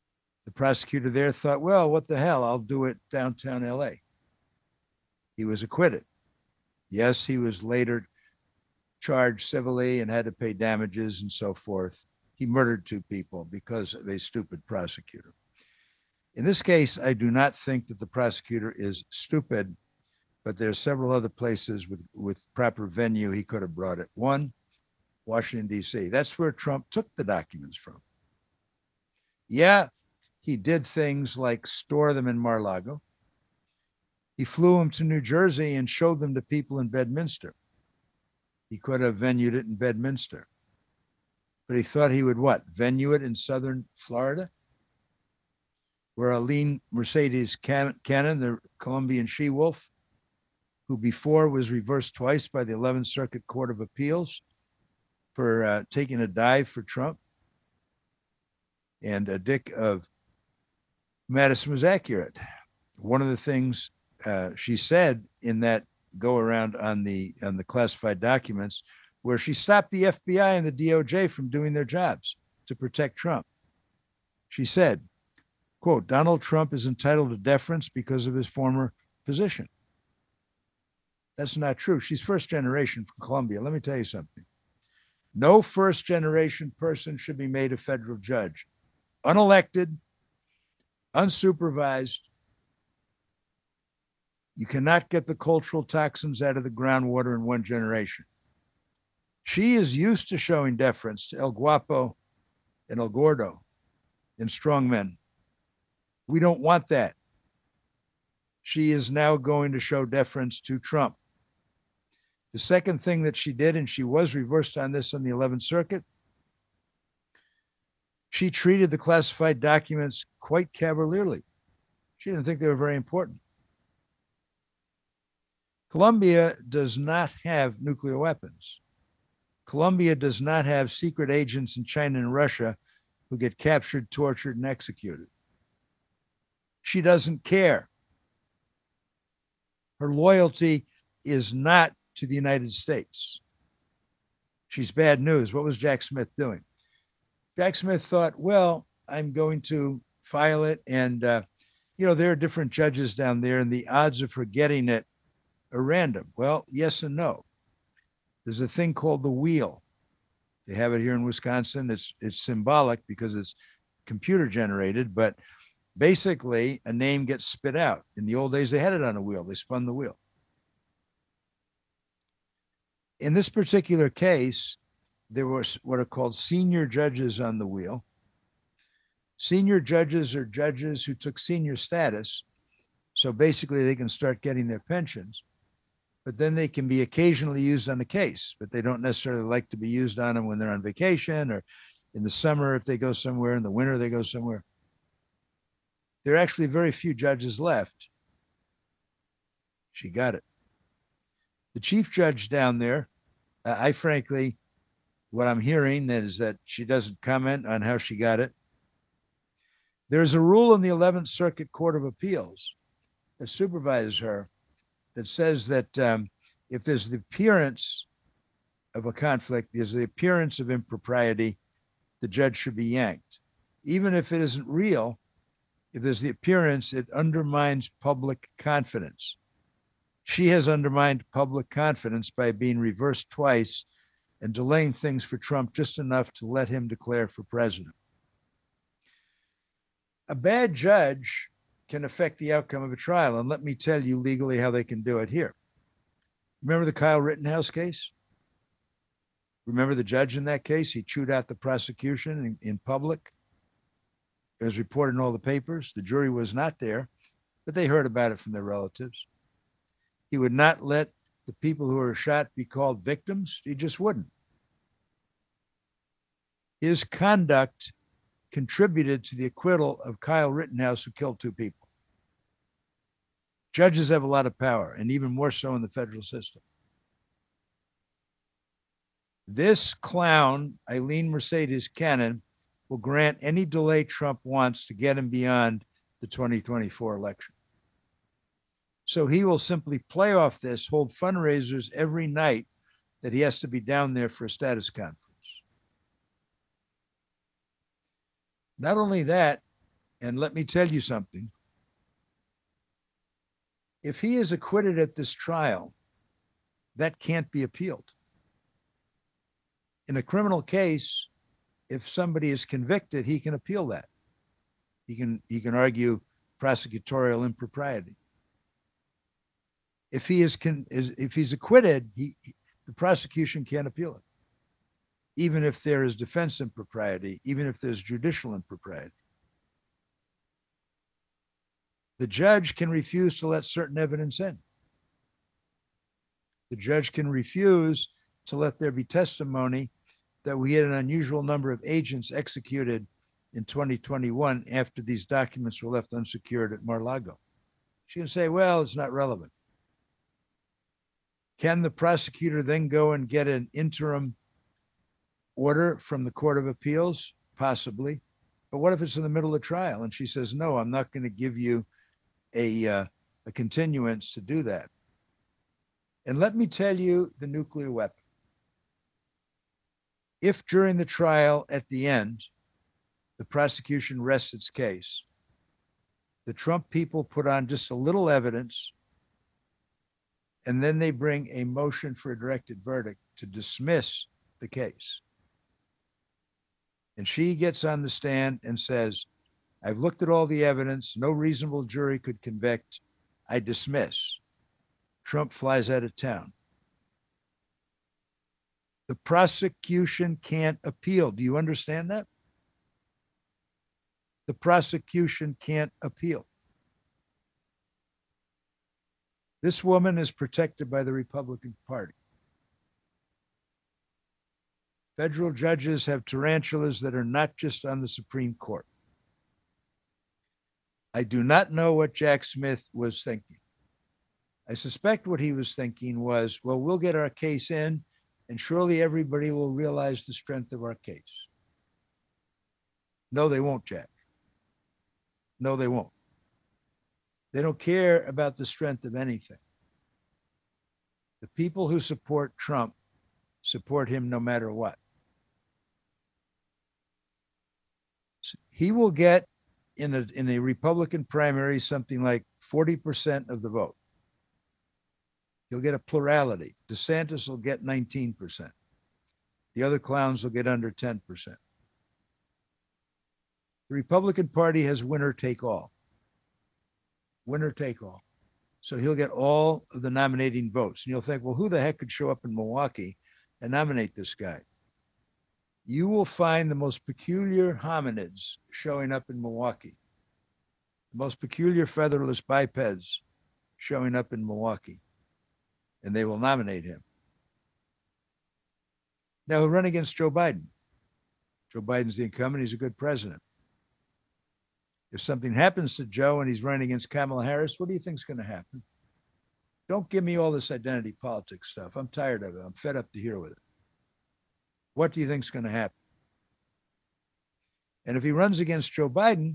The prosecutor there thought, well, what the hell? I'll do it downtown LA. He was acquitted. Yes, he was later charged civilly and had to pay damages and so forth. He murdered 2 people because of a stupid prosecutor. In this case, I do not think that the prosecutor is stupid, but there are several other places with proper venue he could have brought it. One, Washington, D.C. That's where Trump took the documents from. Yeah, he did things like store them in Mar-a-Lago. He flew them to New Jersey and showed them to people in Bedminster. He could have venued it in Bedminster. But he thought he would what? Venue it in southern Florida? Where Eileen Mercedes Cannon, the Colombian she-wolf, who before was reversed twice by the 11th Circuit Court of Appeals for taking a dive for Trump. And Dick of Madison was accurate. One of the things she said in that go around on the classified documents, where she stopped the FBI and the DOJ from doing their jobs to protect Trump. She said, quote, Donald Trump is entitled to deference because of his former position. That's not true. She's first generation from Colombia. Let me tell you something. No first generation person should be made a federal judge. Unelected, unsupervised. You cannot get the cultural toxins out of the groundwater in one generation. She is used to showing deference to El Guapo and El Gordo and strong men. We don't want that. She is now going to show deference to Trump. The second thing that she did, and she was reversed on this on the 11th Circuit, she treated the classified documents quite cavalierly. She didn't think they were very important. Colombia does not have nuclear weapons. Colombia does not have secret agents in China and Russia who get captured, tortured, and executed. She doesn't care. Her loyalty is not to the United States. She's bad news. What was Jack Smith doing? Jack Smith thought, well, I'm going to file it. And, there are different judges down there, and the odds of her getting it are random. Well, yes and no. There's a thing called the wheel. They have it here in Wisconsin. It's symbolic because it's computer generated, but basically a name gets spit out. In the old days, they had it on a wheel. They spun the wheel. In this particular case, there were what are called senior judges on the wheel. Senior judges are judges who took senior status. So basically they can start getting their pensions, but then they can be occasionally used on a case, but they don't necessarily like to be used on them when they're on vacation or in the summer if they go somewhere, in the winter they go somewhere. There are actually very few judges left. She got it. The chief judge down there, I frankly, what I'm hearing is that she doesn't comment on how she got it. There's a rule in the 11th Circuit Court of Appeals that supervises her that says that if there's the appearance of a conflict, there's the appearance of impropriety, the judge should be yanked. Even if it isn't real, if there's the appearance, it undermines public confidence. She has undermined public confidence by being reversed twice and delaying things for Trump just enough to let him declare for president. A bad judge can affect the outcome of a trial, and let me tell you legally how they can do it here. Remember the Kyle Rittenhouse case? Remember the judge in that case? He chewed out the prosecution in public. It was reported in all the papers. The jury was not there, but they heard about it from their relatives. He would not let the people who were shot be called victims. He just wouldn't. His conduct contributed to the acquittal of Kyle Rittenhouse, who killed 2 people. Judges have a lot of power, and even more so in the federal system. This clown, Eileen Mercedes Cannon, will grant any delay Trump wants to get him beyond the 2024 election. So he will simply play off this, hold fundraisers every night that he has to be down there for a status conference. Not only that, And let me tell you something. If he is acquitted at this trial, that can't be appealed. In a criminal case, if somebody is convicted, he can appeal that. He can argue prosecutorial impropriety. If he's acquitted, the prosecution can't appeal it, even if there is defense impropriety, even if there's judicial impropriety. The judge can refuse to let certain evidence in. The judge can refuse to let there be testimony that we had an unusual number of agents executed in 2021 after these documents were left unsecured at Mar-a-Lago. She can say, well, it's not relevant. Can the prosecutor then go and get an interim order from the Court of Appeals? Possibly. But what if it's in the middle of trial and she says, no, I'm not going to give you a continuance to do that. And let me tell you the nuclear weapon. If during the trial at the end, the prosecution rests its case, the Trump people put on just a little evidence, and then they bring a motion for a directed verdict to dismiss the case. And she gets on the stand and says, I've looked at all the evidence. No reasonable jury could convict. I dismiss. Trump flies out of town. The prosecution can't appeal. Do you understand that? The prosecution can't appeal. This woman is protected by the Republican Party. Federal judges have tarantulas that are not just on the Supreme Court. I do not know what Jack Smith was thinking. I suspect what he was thinking was, well, we'll get our case in, and surely everybody will realize the strength of our case. No, they won't, Jack. No, they won't. They don't care about the strength of anything. The people who support Trump support him no matter what. He will get in a Republican primary something like 40% of the vote. He'll get a plurality. DeSantis will get 19%. The other clowns will get under 10%. The Republican Party has winner take all. Winner take all. So he'll get all of the nominating votes. And you'll think, well, who the heck could show up in Milwaukee and nominate this guy? You will find the most peculiar hominids showing up in Milwaukee. The most peculiar featherless bipeds showing up in Milwaukee. And they will nominate him. Now he'll run against Joe Biden. Joe Biden's the incumbent. He's a good president. If something happens to Joe and he's running against Kamala Harris, what do you think is going to happen? Don't give me all this identity politics stuff. I'm tired of it. I'm fed up to here with it. What do you think is going to happen? And if he runs against Joe Biden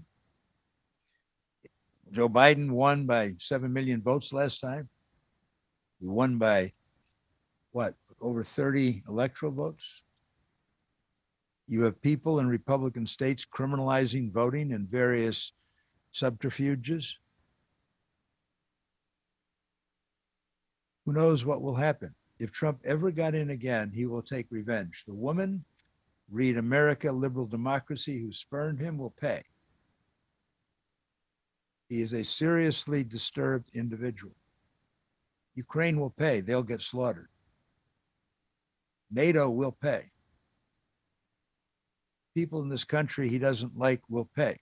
won by 7 million votes last time. He won by, what, over 30 electoral votes? You have people in Republican states criminalizing voting in various subterfuges. Who knows what will happen? If Trump ever got in again, he will take revenge. The woman, read America, Liberal Democracy, who spurned him will pay. He is a seriously disturbed individual. Ukraine will pay. They'll get slaughtered. NATO will pay. People in this country he doesn't like will pay.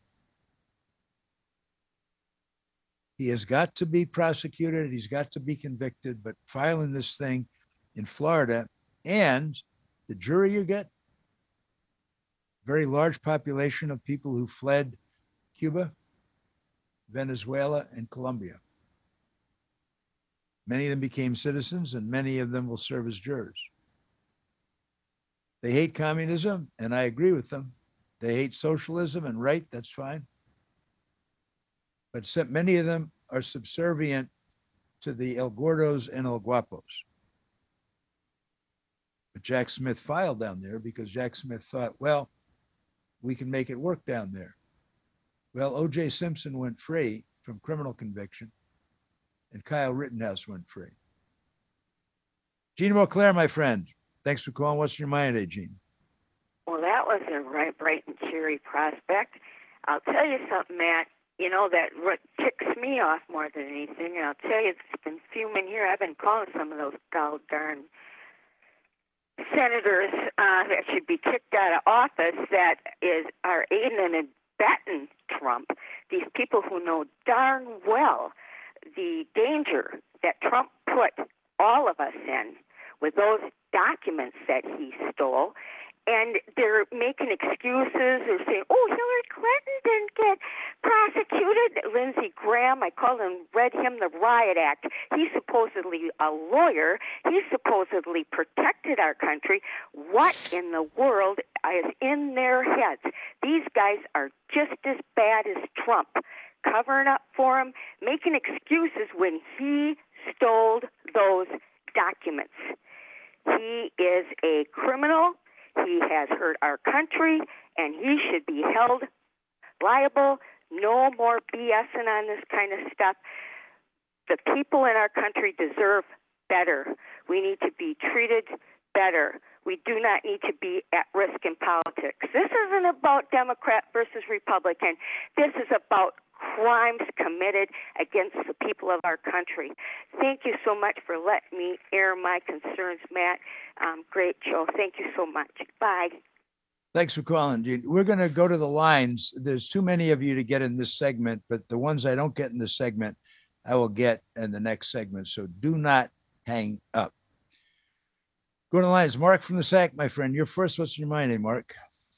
He has got to be prosecuted. He's got to be convicted, but filing this thing in Florida and the jury you get, very large population of people who fled Cuba, Venezuela, and Colombia. Many of them became citizens and many of them will serve as jurors. They hate communism, and I agree with them. They hate socialism, and right, that's fine. But many of them are subservient to the El Gordos and El Guapos. But Jack Smith filed down there because Jack Smith thought, well, we can make it work down there. Well, O.J. Simpson went free from criminal conviction, and Kyle Rittenhouse went free. Gene Montclair, my friend, thanks for calling. What's in your mind today, Gene? Well, that was a bright and cheery prospect. I'll tell you something, Matt. You know, that what ticks me off more than anything, and I'll tell you, it's been fuming here. I've been calling some of those darn senators that should be kicked out of office that are aiding and abetting Trump. These people who know darn well the danger that Trump put all of us in with those documents that he stole. And they're making excuses. They're saying, oh, Hillary Clinton didn't get prosecuted. Lindsey Graham, read him the Riot Act. He's supposedly a lawyer. He supposedly protected our country. What in the world is in their heads? These guys are just as bad as Trump, covering up for him, making excuses when he stole those documents. He is a criminal. He has hurt our country, and he should be held liable. No more BSing on this kind of stuff. The people in our country deserve better. We need to be treated better. We do not need to be at risk in politics. This isn't about Democrat versus Republican. This is about crimes committed against the people of our country. Thank you so much for letting me air my concerns, Matt. Great show. Thank you so much. Bye. Thanks for calling, Gene. We're going to go to the lines. There's too many of you to get in this segment, but the ones I don't get in this segment, I will get in the next segment. So do not hang up. Go to the lines. Mark from the SAC, my friend. You're first. What's in your mind, Mark?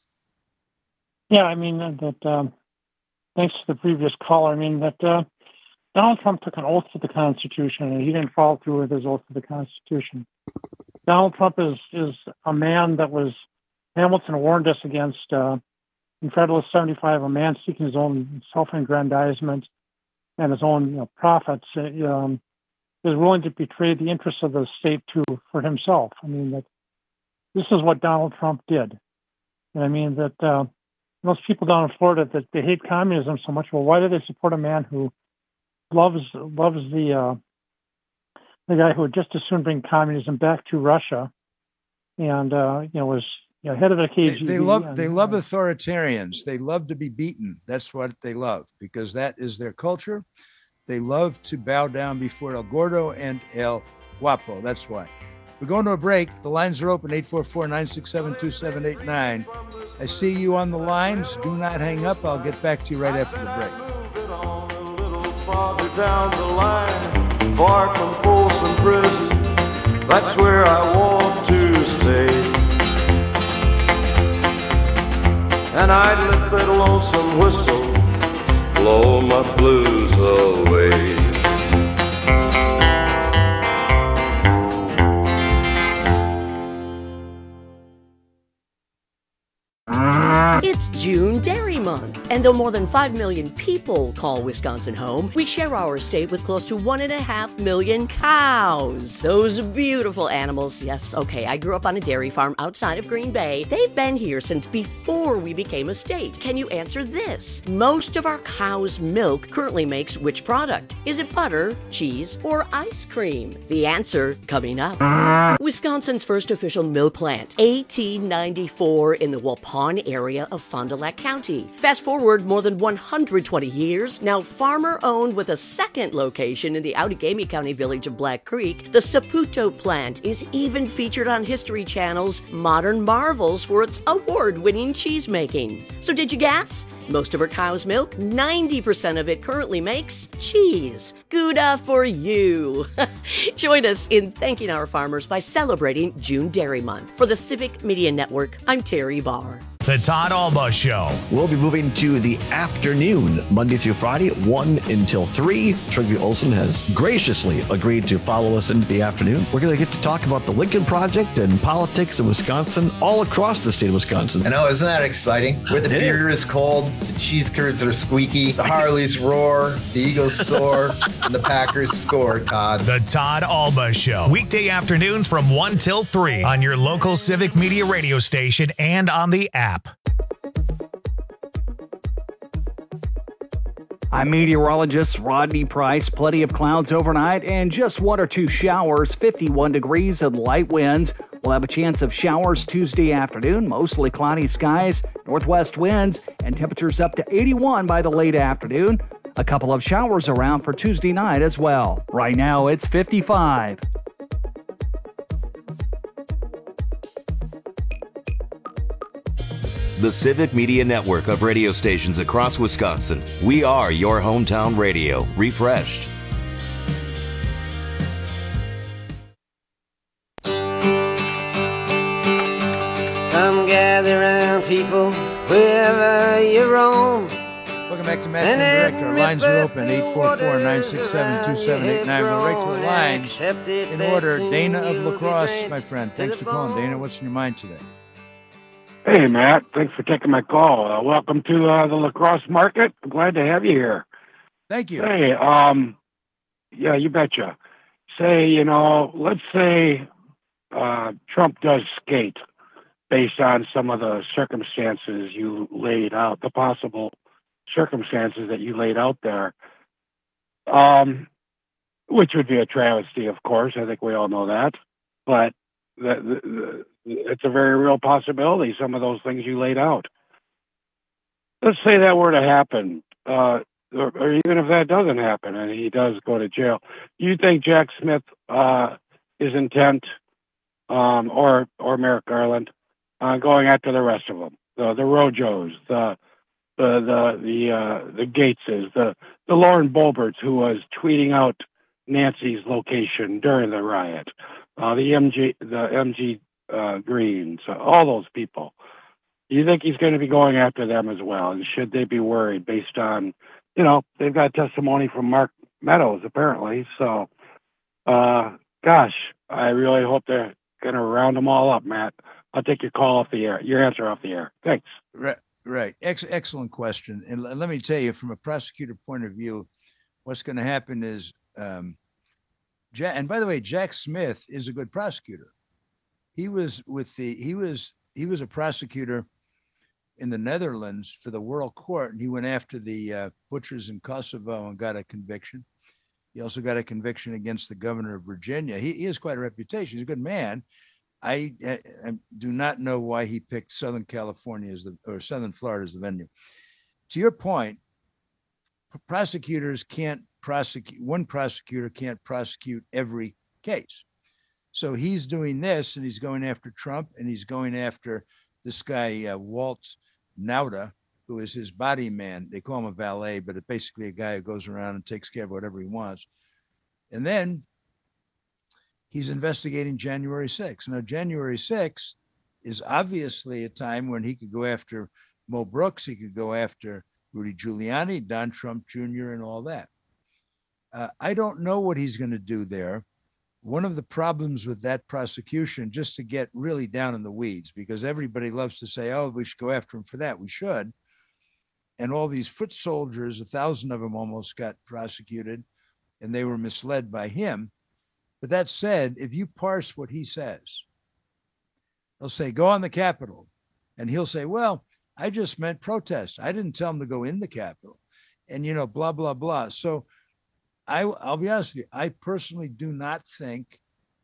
Yeah, I mean, thanks to the previous caller. I mean, Donald Trump took an oath to the Constitution, and he didn't follow through with his oath to the Constitution. Donald Trump is a man that was, Hamilton warned us against, in Federalist 75, a man seeking his own self-aggrandizement and his own profits, is willing to betray the interests of the state for himself. I mean, this is what Donald Trump did. And I mean, most people down in Florida, that they hate communism so much. Well, why do they support a man who loves the guy who would just as soon bring communism back to Russia, and was head of the KGB? They love authoritarians. They love to be beaten. That's what they love, because that is their culture. They love to bow down before El Gordo and El Guapo. That's why. We're going to a break. The lines are open, 844-967-2789. I see you on the lines. Do not hang up. I'll get back to you right after the break. Farther down the line, far from Folsom Prison, that's where I want to stay. And I'd let that lonesome whistle blow my blues away. It's June Dairy Month, and though more than 5 million people call Wisconsin home, we share our state with close to 1.5 million cows. Those beautiful animals. Yes, okay, I grew up on a dairy farm outside of Green Bay. They've been here since before we became a state. Can you answer this? Most of our cow's milk currently makes which product? Is it butter, cheese, or ice cream? The answer coming up. Wisconsin's first official milk plant, 1894, in the Waupun area of Fond du Lac County. Fast forward more than 120 years, now farmer-owned with a second location in the Outagamie County village of Black Creek, the Saputo plant is even featured on History Channel's Modern Marvels for its award-winning cheese making. So did you guess? Most of our cow's milk, 90% of it currently makes cheese. Gouda for you. Join us in thanking our farmers by celebrating June Dairy Month. For the Civic Media Network, I'm Terry Barr. The Todd Alba Show. We'll be moving to the afternoon, Monday through Friday, 1 until 3. Trygve Olsen has graciously agreed to follow us into the afternoon. We're going to get to talk about the Lincoln Project and politics in Wisconsin, all across the state of Wisconsin. I know, isn't that exciting? Where the beer is cold, the cheese curds are squeaky, the Harleys roar, the Eagles soar, and the Packers score, Todd. The Todd Alba Show. Weekday afternoons from 1 till 3 on your local Civic Media radio station and on the app. I'm meteorologist Rodney Price. Plenty of clouds overnight and just 1 or 2 showers, 51 degrees and light winds. We'll have a chance of showers Tuesday afternoon, mostly cloudy skies, northwest winds, and temperatures up to 81 by the late afternoon. A couple of showers around for Tuesday night as well. Right now, it's 55. The Civic Media Network of radio stations across Wisconsin. We are your hometown radio, refreshed. Come gather round, people, wherever you roam. Welcome back to Match and Director. Our lines are open, 844-967-2789. Go right to the lines in order. Dana of La Crosse, my friend. Thanks for calling, Dana. What's in your mind today? Hey, Matt. Thanks for taking my call. Welcome to the La Crosse market. I'm glad to have you here. Thank you. Hey, yeah, you betcha. Say, let's say Trump does skate based on some of the circumstances you laid out, the possible circumstances that you laid out there, which would be a travesty, of course. I think we all know that. But it's a very real possibility, some of those things you laid out. Let's say that were to happen, or even if that doesn't happen and he does go to jail. Do you think Jack Smith is intent, or Merrick Garland, going after the rest of them, the Rojos, the Gateses, the Lauren Boeberts, who was tweeting out Nancy's location during the riot, the MG Greens, all those people? Do you think he's going to be going after them as well? And should they be worried based on, they've got testimony from Mark Meadows apparently. So, gosh, I really hope they're going to round them all up, Matt. I'll take your call off the air, your answer off the air. Thanks. Right. Excellent question. And let me tell you, from a prosecutor point of view, what's going to happen is, and by the way, Jack Smith is a good prosecutor. He was a prosecutor in the Netherlands for the World Court, and he went after the butchers in Kosovo and got a conviction. He also got a conviction against the governor of Virginia. He has quite a reputation. He's a good man. I do not know why he picked Southern California or Southern Florida as the venue. To your point, prosecutors can't prosecute. One prosecutor can't prosecute every case. So he's doing this, and he's going after Trump, and he's going after this guy, Walt Nauta, who is his body man. They call him a valet, but it's basically a guy who goes around and takes care of whatever he wants. And then he's investigating January 6th. Now, January 6th is obviously a time when he could go after Mo Brooks. He could go after Rudy Giuliani, Don Trump Jr., and all that. I don't know what he's going to do there. One of the problems with that prosecution, just to get really down in the weeds, because everybody loves to say, oh, we should go after him for that. We should. And all these foot soldiers, 1,000 of them almost got prosecuted, and they were misled by him. But that said, if you parse what he says, they'll say, go on the Capitol. And he'll say, well, I just meant protest. I didn't tell him to go in the Capitol. And, blah, blah, blah. So I'll be honest with you. I personally do not think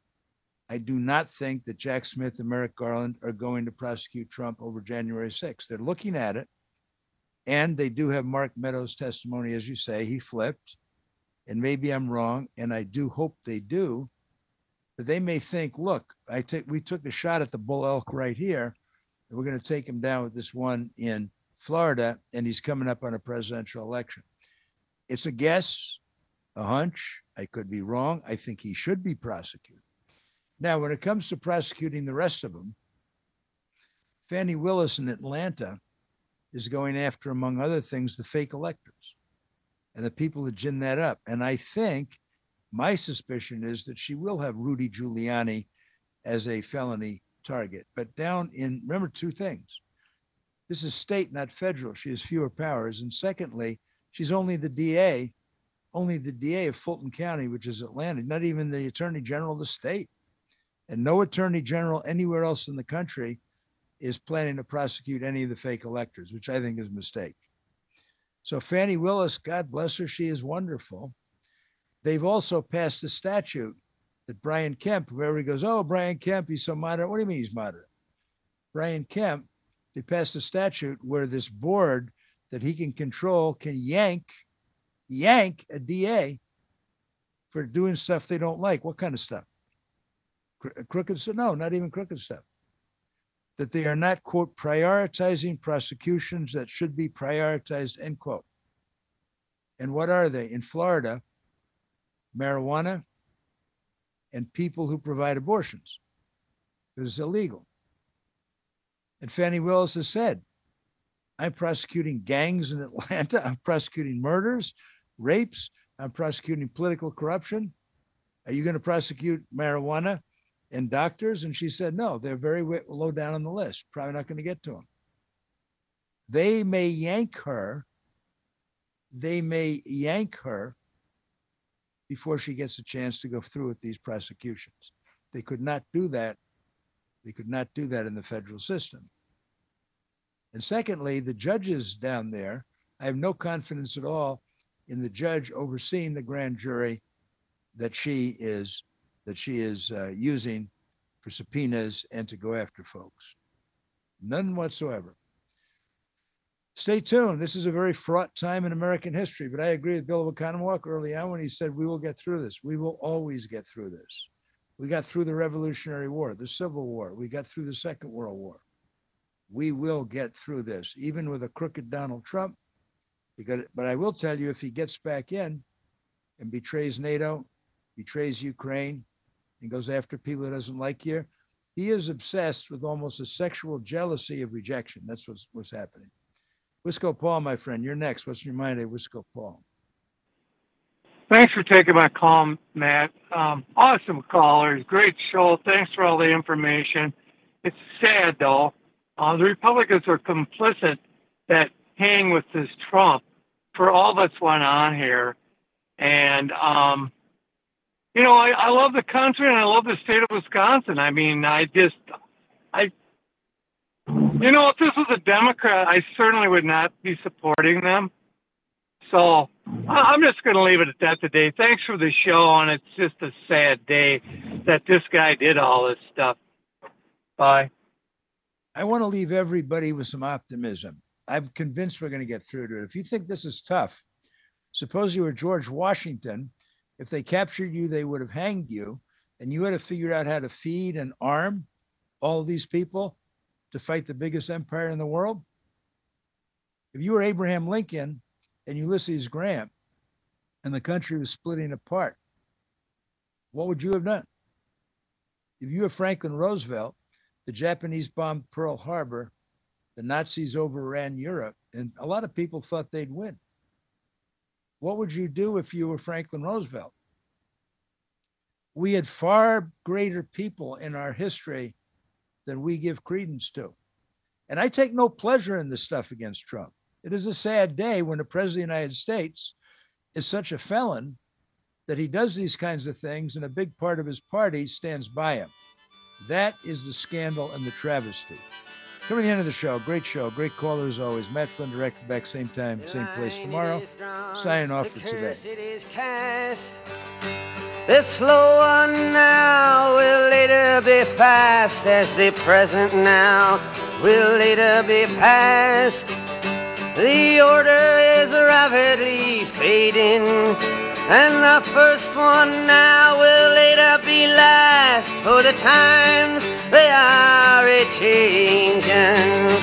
that Jack Smith and Merrick Garland are going to prosecute Trump over January 6th. They're looking at it. And they do have Mark Meadows' testimony, as you say. He flipped. And maybe I'm wrong, and I do hope they do. But they may think, look, we took a shot at the bull elk right here, and we're going to take him down with this one in Florida, and he's coming up on a presidential election. It's a guess, a hunch. I could be wrong. I think he should be prosecuted. Now, when it comes to prosecuting the rest of them, Fannie Willis in Atlanta is going after, among other things, the fake electors and the people that gin that up. And I think my suspicion is that she will have Rudy Giuliani as a felony target. But remember two things. This is state, not federal. She has fewer powers. And secondly, she's only the DA of Fulton County, which is Atlanta, not even the attorney general of the state. And no attorney general anywhere else in the country is planning to prosecute any of the fake electors, which I think is a mistake. So Fannie Willis, God bless her, she is wonderful. They've also passed a statute that Brian Kemp, whoever he goes, oh, Brian Kemp, he's so moderate. What do you mean he's moderate? Brian Kemp, they passed a statute where this board that he can control can yank a DA for doing stuff they don't like. What kind of stuff? Crooked stuff? No, not even crooked stuff. That they are not, quote, prioritizing prosecutions that should be prioritized, end quote. And what are they? In Florida, marijuana and people who provide abortions. It is illegal. And Fannie Willis has said, I'm prosecuting gangs in Atlanta. I'm prosecuting murders, rapes. I'm prosecuting political corruption. Are you going to prosecute marijuana and doctors? And she said, no, they're very low down on the list. Probably not going to get to them. They may yank her. They may yank her before she gets a chance to go through with these prosecutions. They could not do that. They could not do that in the federal system. And secondly, the judges down there, I have no confidence at all in the judge overseeing the grand jury that she is using for subpoenas and to go after folks. None whatsoever. Stay tuned. This is a very fraught time in American history, but I agree with Bill Oconomowoc early on when he said, we will get through this. We will always get through this. We got through the Revolutionary War, the Civil War. We got through the Second World War. We will get through this, even with a crooked Donald Trump. But I will tell you, if he gets back in and betrays NATO, betrays Ukraine, and goes after people who doesn't like you, he is obsessed with almost a sexual jealousy of rejection. That's what's happening. Wisco Paul, my friend, you're next. What's in your mind, Wisco Paul? Thanks for taking my call, Matt. Awesome callers. Great show. Thanks for all the information. It's sad, though. The Republicans are complicit that hang with this Trump for all that's went on here. And, you know, I love the country and I love the state of Wisconsin. I mean, you know, if this was a Democrat, I certainly would not be supporting them. So I'm just going to leave it at that today. Thanks for the show, and it's just a sad day that this guy did all this stuff. Bye. I want to leave everybody with some optimism. I'm convinced we're going to get through to it. If you think this is tough, suppose you were George Washington. If they captured you, they would have hanged you, and you had to figure out how to feed and arm all these people to fight the biggest empire in the world. If you were Abraham Lincoln and Ulysses Grant and the country was splitting apart, what would you have done? If you were Franklin Roosevelt, the Japanese bombed Pearl Harbor, the Nazis overran Europe, and a lot of people thought they'd win. What would you do if you were Franklin Roosevelt? We had far greater people in our history than we give credence to. And I take no pleasure in this stuff against Trump. It is a sad day when the president of the United States is such a felon that he does these kinds of things and a big part of his party stands by him. That is the scandal and the travesty. Coming to the end of the show, great caller as always. Matt Flynn, direct back same time, same place tomorrow. Signing off for today. The slow one now will later be fast, as the present now will later be past. The order is rapidly fading, and the first one now will later be last, for the times they are a-changing.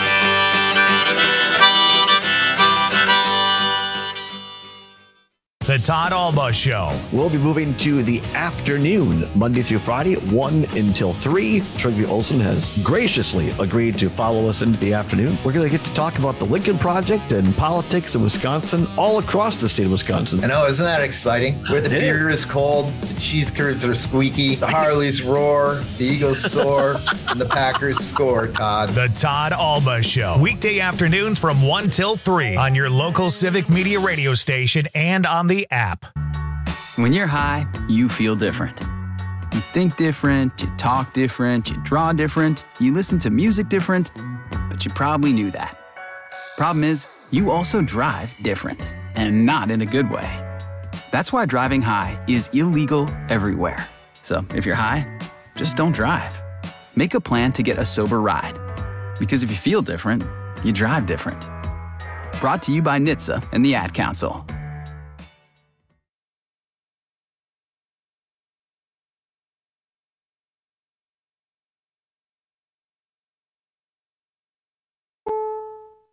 The Todd Alba Show. We'll be moving to the afternoon, Monday through Friday, 1 until 3. Trygve Olsen has graciously agreed to follow us into the afternoon. We're going to get to talk about the Lincoln Project and politics in Wisconsin, all across the state of Wisconsin. I know, isn't that exciting? Where the beer is cold, the cheese curds are squeaky, the Harleys roar, the Eagles soar, and the Packers score, Todd. The Todd Alba Show. Weekday afternoons from 1 till 3 on your local Civic Media radio station and on the app. When you're high, you feel different. You think different, you talk different, you draw different, you listen to music different, but you probably knew that. Problem is, you also drive different, and not in a good way. That's why driving high is illegal everywhere. So if you're high, just don't drive. Make a plan to get a sober ride. Because if you feel different, you drive different. Brought to you by NHTSA and the Ad Council.